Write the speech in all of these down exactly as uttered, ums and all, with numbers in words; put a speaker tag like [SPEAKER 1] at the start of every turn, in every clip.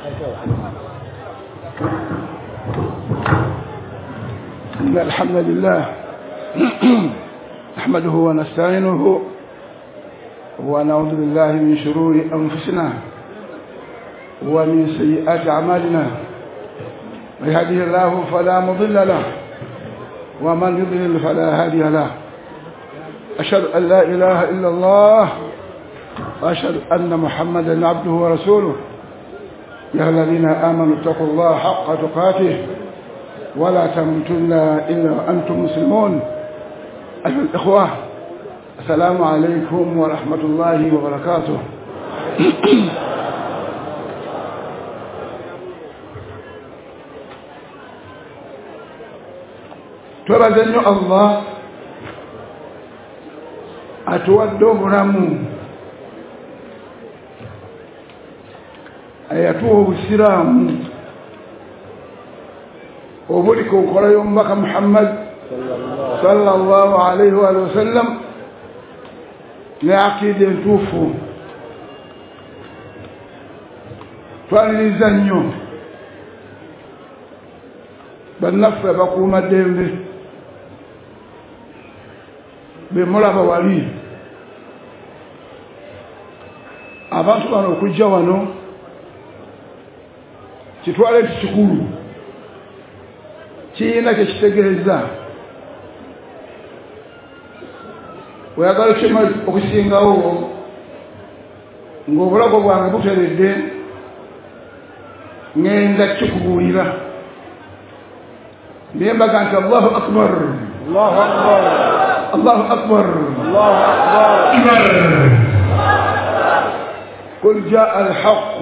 [SPEAKER 1] إن الحمد لله نحمده ونستعينه ونعوذ بالله من شرور أنفسنا ومن سيئات أعمالنا من يهده الله فلا مضل له ومن يضلل فلا هادي له أشهد أن لا إله إلا الله وأشهد أن محمدا عبده ورسوله يا الذين آمنوا اتقوا الله حق تقاته ولا تموتن إلا وأنتم مسلمون. أيها الإخوة السلام عليكم ورحمة الله وبركاته. ترزن الله أتودوا برامو أيتوه السلام وبركوا قريم بك محمد صلى الله عليه وآله وسلم لعقيد توفوا فالنزنيو بالنفس بقوم الدين بمرابا ولي abantu bano okujja wano kitwale kikulu kiyina kyekitegeeza oyagala kyema okusingawo ng'obulago bwange buteredde ngenda kikubuulira naye mbaga nti allahu akbar allahu akbar allahu akbar allahu akbar قل جاء الحق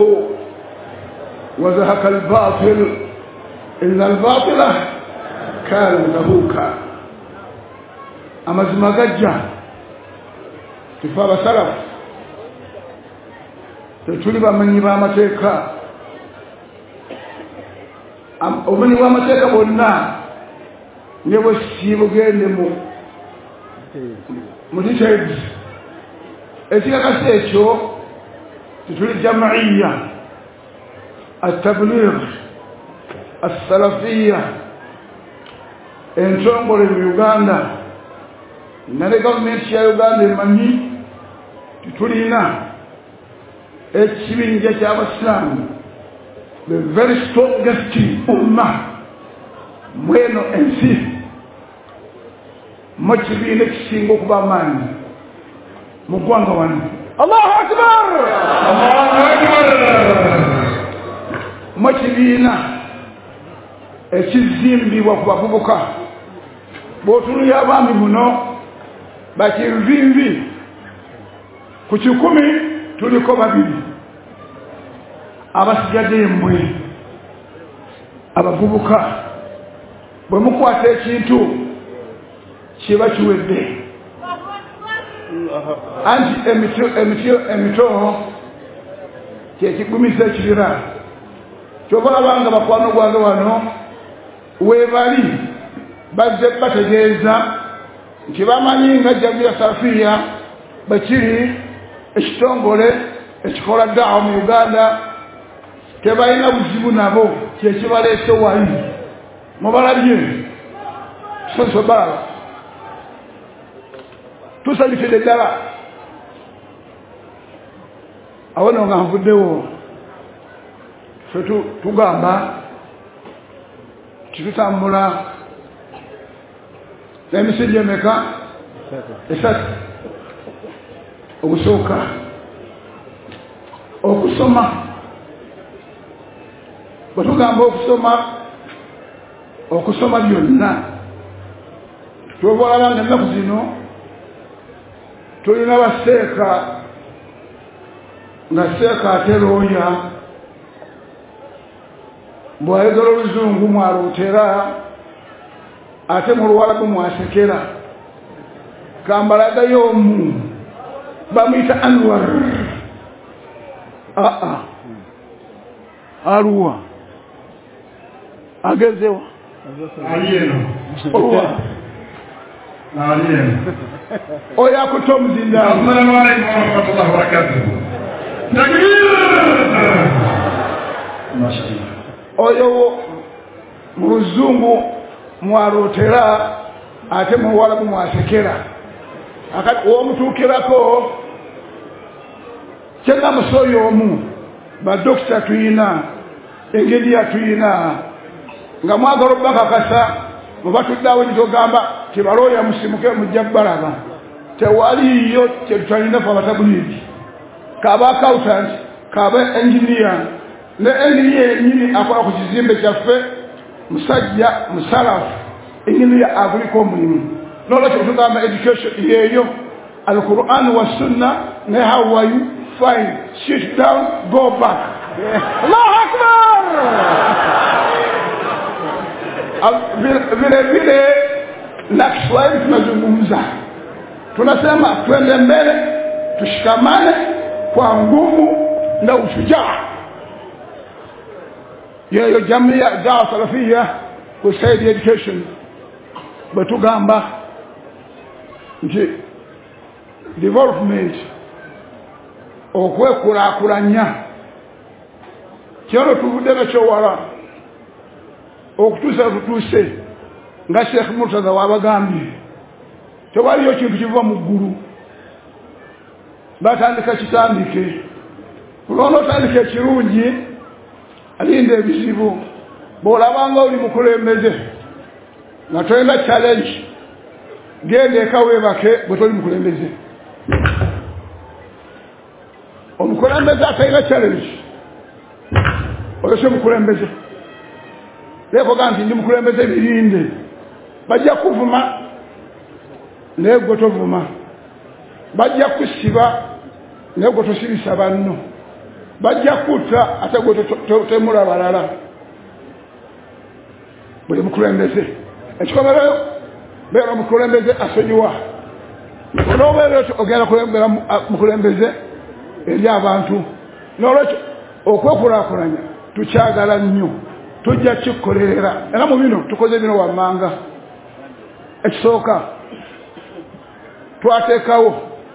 [SPEAKER 1] وزهق الباطل إن الباطل كان زهوقا أما زمجة كفار سلف تطلب من يبامتك ومن يبامتك بنا نوسيب جنمو مديتج إتيك كسيتشو تقول الجمعية التبليغ السلفية انتظر يوغندا نالي government ya Uganda manyi tulina ekibinja ky'abasiramu the very strongest umma mweno ensi mu kibiina ekisinga okuba amaanyi mu ggwanga wano. Allahu akbar Allahu akbar mu kibiina ekizimbibwa ku bavubuka bw'otunuya abaami muno bakinvinvi ku kikumi tuliko babiri abasigadde embwe abavubuka bwe mukwata ekintu kiba kiwedde anti emito emito emito kyekigumisa ekibira kyoba abanga bakwano gwange wano webali bazze bategeeza nti bamanyi nga Jamia Safiya bakiri ekitongole ekikola daawa mu Uganda tebalina buzibu nabo kyekibaleese wali mubalabye sosobala tusalifide ddala awono nga nvuddewo fe tugamba tutambula n'emisinde emeka esatu okusooka okusoma bwe tugamba okusoma okusoma byonna twobalaba nga ennaku zino tulina baseeka nga seeka ate looya bw'ayogera oluzungu mwaluutera ate mu luwalabu mwasekera kambalagayo omu bamuyita Anwar aa aluwa agezewa
[SPEAKER 2] aliyeno
[SPEAKER 1] owa
[SPEAKER 2] aliyeno
[SPEAKER 1] oyo akutte omuzinda.
[SPEAKER 2] Assalamu alaikum warahmatullahi wabarakatuh. Takbir.
[SPEAKER 1] oyo mu luzungu mwarotera ate mu walabu mwasekera akati omutuukirako kyena musoyo omu badokita tuyina engeri yatuyina nga mwagala bakakasa mubatuddawo nitogamba tebaloya musimuke mujja balaba tewaliyo kyetutulina fa abatabulidi kaba accountant kaba engineer ne engineer nyini akola ku kizimbe kyaffe musajja musalafu engineer aguliko omulimu nolwekyo tugamba education yeyo al-Quran wa sunna ne how are you fine sit down go back Allahu Akbar vile vile na Kiswahili tunazungumza tunasema twende mbele tushikamane kwa nguvu na ushujaa yeyo jamii ya dawa salafia kusaidia education batugamba nje development okwekulakulanya kyalo tuvudde kyo wala okutuusa tutuuse nga Sheikh Murtaza wabagambye tewaliyo kintu kiva mu ggulu batandika kitandike kulona otandika ekirungi alinda ebizibu bw'olabanga oli mukulembeze nga tolina challenge genda eka weebake bwe toli mukulembeze omukulembeze atalina challenge oyo si mukulembeze lekoga nti ndi mukulembeze birinde bajja kuvuma naye gwe tovuma bajja kusiba naye gwe tosibisa banno bajja kutta ate gwe temula balala buli mukulembeze ekikomerero beera mukulembeze asonyiwa olwobeera ogenda kulembera mukulembeze eri abantu n'olwekyo okwekulaakulanya tukyagala nnyo tujja kikolerera era mu bino tukoze bino wammanga ekisooka twateekawo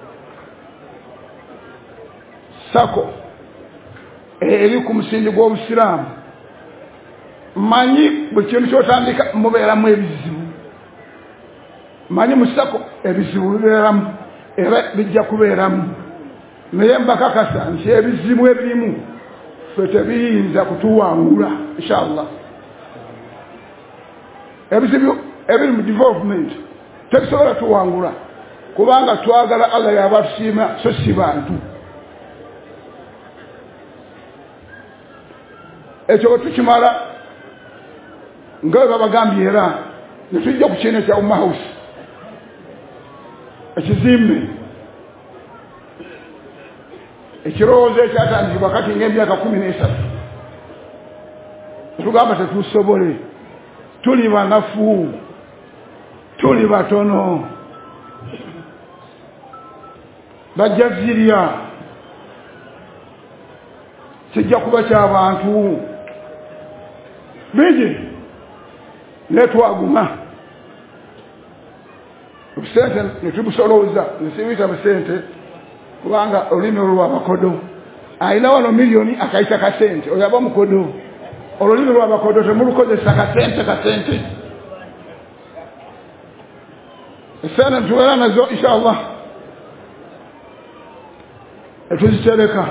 [SPEAKER 1] sako eri ku musingi gw'obusiraamu manyi buli kintu kyotandika mubeeramu ebizibu manyi mu sako ebizibu bibeeramu era bijja kubeeramu naye mbakakasa nti ebizibu ebirimu ffe tebiyinza kutuwangula inshallah ebizibu ebiri mu development tebisobola tuwangula kubanga twagala Allah yabatusiima so si bantu ekyo tukimala nga babagambye era netujja ku kiine kya Umma House ekizimbe ekirowoozo ekyatandikibwa kati ng'emyaka kumi n'esatu tugamba tetusobole tuli banafu tuli batono bajja zirya kijja kuba ky'abantu bingi netwaguma obusente netubusolooza nesibiyita busente kubanga olulimi olw'abakodo alina wano miliyoni akayita kasente oyo aba mukodo olulimi lw'abakodo temulukozesa kasente kasente esente ntubeera nazo inshallah etuzitereka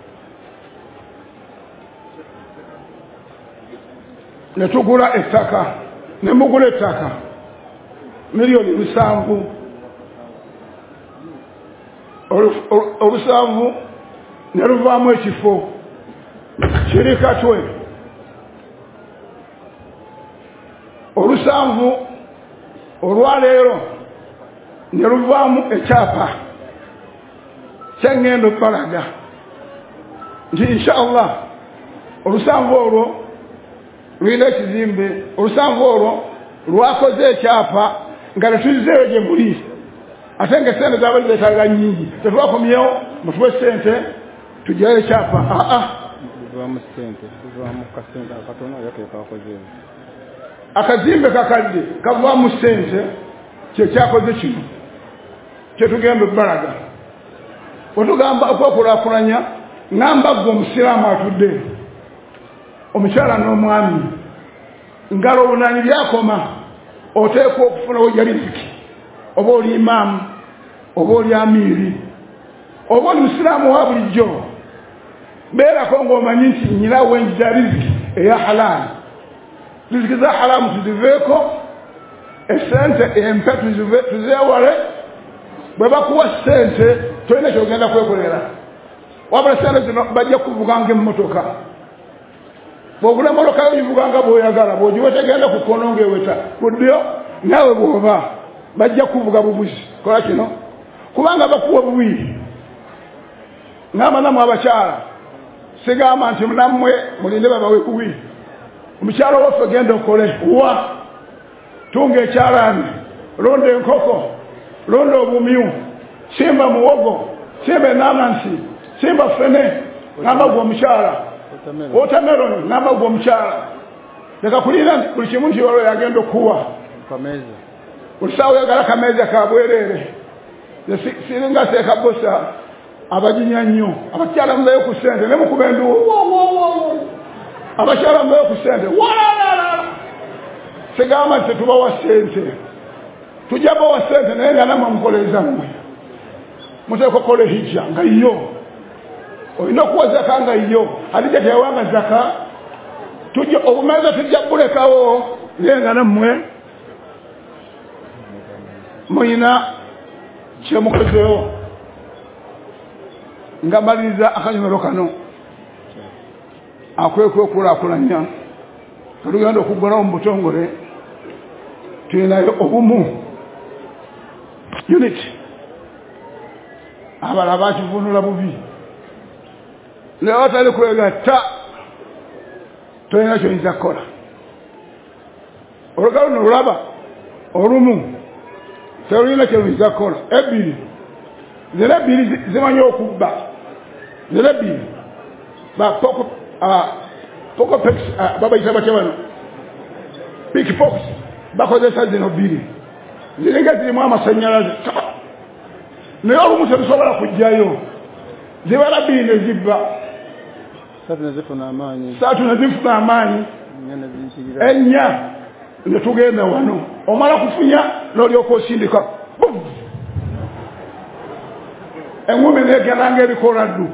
[SPEAKER 1] netugula ettaka nemugula ettaka miliyoni musanvu olusanvu neruvaamu ekifo kiri katwe olusanvu olwaleero neruvaamu ekyapa kyengendo balaga nti inshallah olusanvu olwo lwina ekizimbe olusanvu olwo lwakoze ekyapa nga netuzizeeyo gye muli ate nga sente zaba zeetaaga nnyingi tetwakomyewo mutuwe sente tujjayo ekyapa aa akazimbe kakadde kavaamu sente kyekyakoze kino kyetugenda obbalaga wetugamba okwekulaakulanya ngamba gwe omusiraamu atudde omukyala n'omwami ngalo bunani byakoma oteekwa okufuna ojariziki oba oli imaamu oba oli amiiri oba oli musiraamu wa bulijjo beerako ng'omanyi nti nyina wenjira riziki eya halaali riziki za halaamu tuziveeko esente empe tuzeewale bwe bakuwa sente tolina kyogenda kwekolera wabula sente zino bajja kuvuganga emmotoka bw'ogula emmotoka yo givuganga bw'oyagala bw'ogiwe tegenda kukono ng'eweta buddyo naawe bw'oba bajja kuvuga bubuzi kola kino kubanga bakuwa bubiri ngamba namwe abakyala sigamba nti nammwe mulinde babawe kubiri omukyala waffe genda okole wa tunga ekyalaani londa enkoko londa obumyu simba muwogo simba enanansi simba fene ngamba gwe omukyala watermelon ngamba gwe omukyala leka kulira nti buli kimu nti olwo yagenda okuwa bulisaawo yagala kameeza kabwerere siringa seekabosa abajinya nnyo abakyala mubeyo ku ssente ne mukuba enduwo abakyala mubeyo ku ssente walalala sigamba nti tubawa ssente tujja bawa ssente naye nga namwe mukoleeza mmwe muteekwa okole hijja nga yo olina okuwa zaka nga yo alija teyawanga zaka tujja obumeeza tujja bulekawo naye nga nammwe muyina kyemukozeewo nga maliriza akanyomero kano akwekwekulaakulanya tulugenda okuggulawo mu butongole tulinayo obumu unit abala bakivunula bubi naye watali kwegatta tolina kyoyinza kukola olugalo nolulaba olumu tolina kyoluyinza kukola ebbiri zino ebbiri zimanyi okubba zino ebbiri pocopex babayita batya bano pickpox bakozesa zino bbiri ziringa zirimu amasanyalaze naye olumu tetusobola kujjayo zibala bbiri ne zibba saatu ne zifuna amaanyi ennya ne tugenda wano omala kufunya n'olyoka osindika engumi negenda ng'ebikola ddu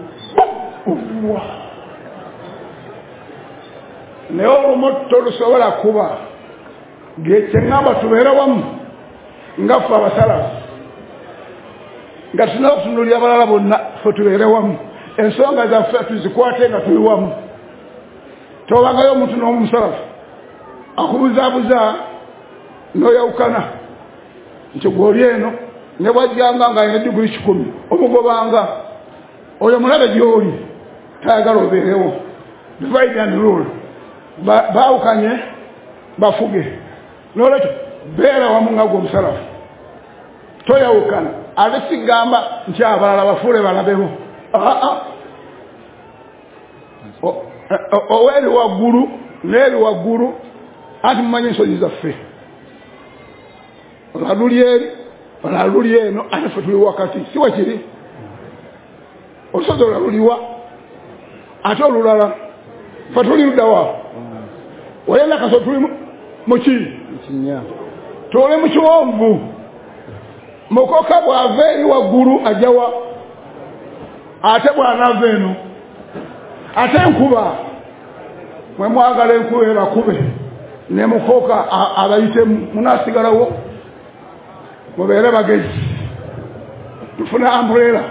[SPEAKER 1] naye olumu tolusobola kuba gekyeŋŋamba tubeere wamu nga ffe abasalafu nga tulina okutunuulira abalala bonna ffe tubeere wamu ensonga zaffe tuzikwate nga tuli wamu tobangayo omuntu n'omu musalafu akubuzaabuza n'oyawukana nti gw'oli eno ne bwajjanga ng'alina diguli kikumi omugobanga oyo mulabe gy'oli tayagala obeerewo divide and rule baawukanye bafuge n'olwekyo beera wamu nga gwe omusalafu toyawukana ate sigamba nti abalala bafuule balabewo aa oweeri waggulu n'eri waggulu anti mumanyi ensonyi zaffe olaluli eri olaluli eno ate ffe tuli wakati si wakiri olusozi olaluliwa ate olulala ffe tuli luddawa oyenda kaso tuli muki tuli mu kiwonvu mukoka bw'ava eri waggulu ajjawa ate bw'anaava eno ate enkuba mwe mwagala enkuba ebakube ne mukoka abayitemu munaasigalawo mubeere bagezi tufune ambrera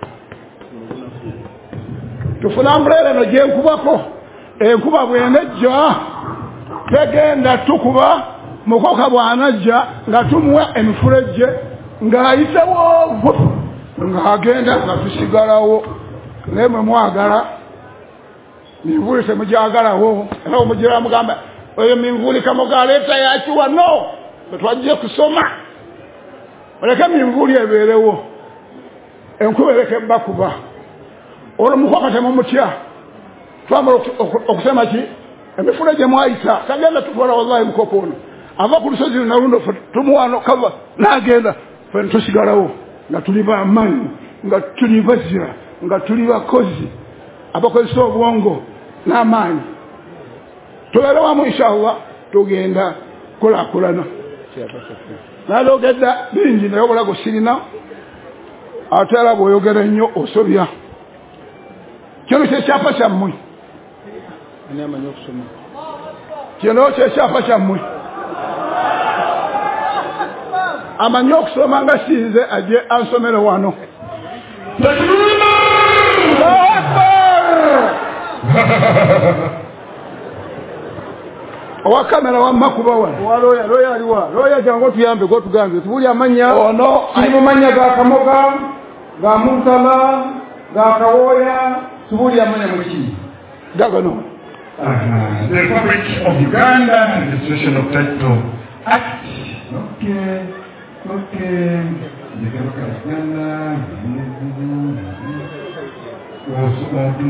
[SPEAKER 1] tufune ambrera eno gyenkubako enkuba bwenejja tegenda tukuba mukoka bwanajja nga tumuwa emifulejje ng'ayitewo ng'agenda nga tusigalawo naye mwe mwagala minvuli temugyagalawo era omugira mugamba oyo minvuli kamugaleeta yakiwa no twajje kusoma oleke minvuli ebeerewo enkuba ereke ebbakuba olwo mukoka temumutya twamala okusema ki emifula gye mwayita tagenda tukola wallahi mukoka ono ava ku lusozi lunalundo tumuwano kava n'agenda fe tusigalawo nga tuli bamanyi nga tuli bazira nga tuli bakozi abakozesa obwongo n'amaanyi tulala mu inshallah tugenda kola kulana nalogedda bingi naye obulago sirina atala bw'oyogera nnyo osobya kino kyekyapa kyammwe kino kyekyapa kyammwe amanyi okusoma nga sinze ajje ansomere wano owa kamera wamma kuba wano loya aliwa loya jangu tuyambe go tugambe tubuli amanya ono ayimumanya ga kamoga ga mutala ga kawoya tubuli amanya muliki dagano
[SPEAKER 2] the Republic of Uganda and the Association of Title Act. Okay, okay. The Republic of Uganda was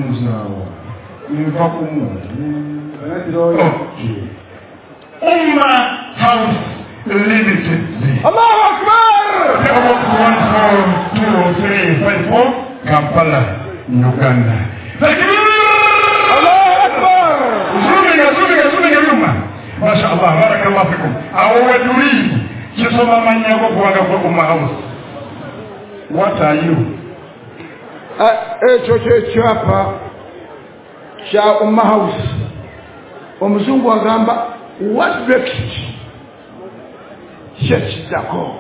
[SPEAKER 2] okay. Umma House Limited.
[SPEAKER 1] Allahu Akbar!
[SPEAKER 2] one four two three five four Kampala, Uganda.
[SPEAKER 1] Allahu Akbar!
[SPEAKER 2] Zumiga, zumiga, zumiga nyuma. Masha Allah, barakallahu fikum. Awajuri, kisoma manyago kuwaga kwa Umma House. What are you?
[SPEAKER 1] Ekyo kyekyapa kya Umma House. Omuzungu agamba what vexed kyekitako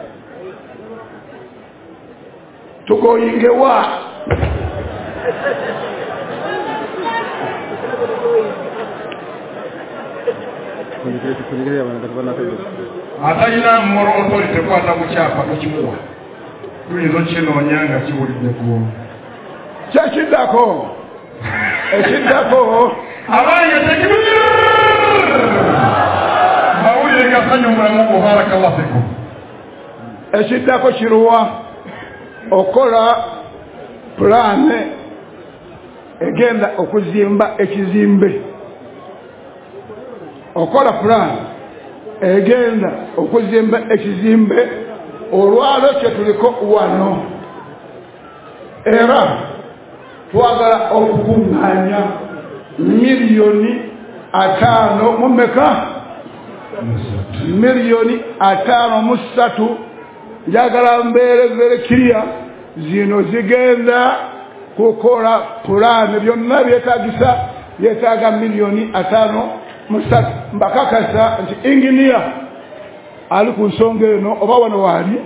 [SPEAKER 1] tugoyingewa
[SPEAKER 2] atayina mmoro authority kwata ku kyapa kukimuwa tuyinza kinoonya nga kiwulidde ku
[SPEAKER 1] kyekitako ekitako
[SPEAKER 2] abanye tekibir mawulire gasanyo mulamu barakallahu fikum
[SPEAKER 1] ekitako kiruwa okola plane egenda okuzimba ekizimbe okola plane egenda okuzimba ekizimbe olwalo kyetuliko wano era twagala okukuŋŋaanya miliyoni ataano mu meka miliyoni ataano mu ssatu njagala mbeere vere kiriya zino zigenda kukola pulaani byonna byetaagisa byetaaga miliyoni ataano mu ssatu mbakakasa nti inginiya ali ku nsonga eno oba wano waali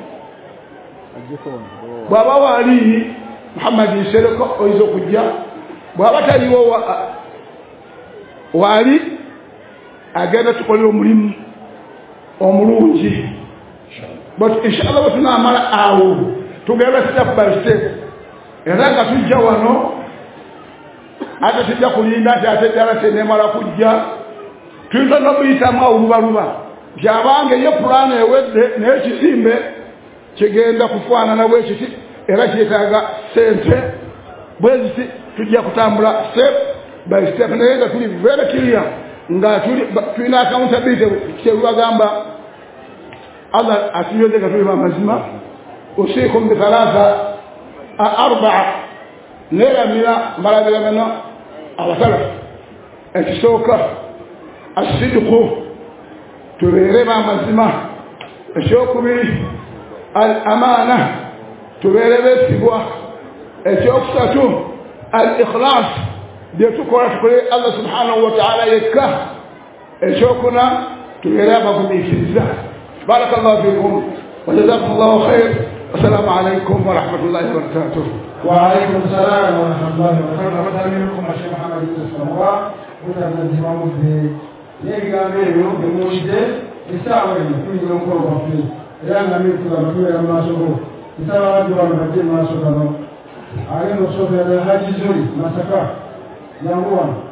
[SPEAKER 1] bw'aba waali Muhammad Nsereko oyinza okujja bw'aba taliwo waali agenda tukolera omulimu omulungi but inshallah bwe tunaamala awo tugenda step by step era nga tujja wano ate tujja kulinda nti ate ddala teneemala kujja tuyinza n'okuyitamu olubaluba nti abange ye pulaani ewedde naye ekizimbe kigenda kufaanana bwekiti era kyetaaga sente bweziti tujja kutambula step by step naye nga tuli very clear nga tulina accountability kyebagamba Allah atuyoze nga tuli bamazima usikum bithalatha arbaa neeramira mbalabira bano abasalafu ekisooka asidiku tubeere bamazima ekyokubiri al amaana tubeere beesigwa ekyokusatu al ikhlas byetukola tukole Allah subhanahu wa ta'ala yekka ekyokuna tubeere abagumiikiriza barakallahu fikum wa jazakumullahu khair wasalaamu alaykum wa rahmatullahi wa barakatuh
[SPEAKER 3] wa alaykum assalam wa rahmatullahi wa barakatuh abadamirukum Sheikh Muhammad Mustafa mutanazimamu de yegambe yo demoide isawa ni kuyo nkoro bafi era ngamiri tugamatuya amasoko isawa watu wanapata masoko no ale no sofa ya haji zuri masaka yangu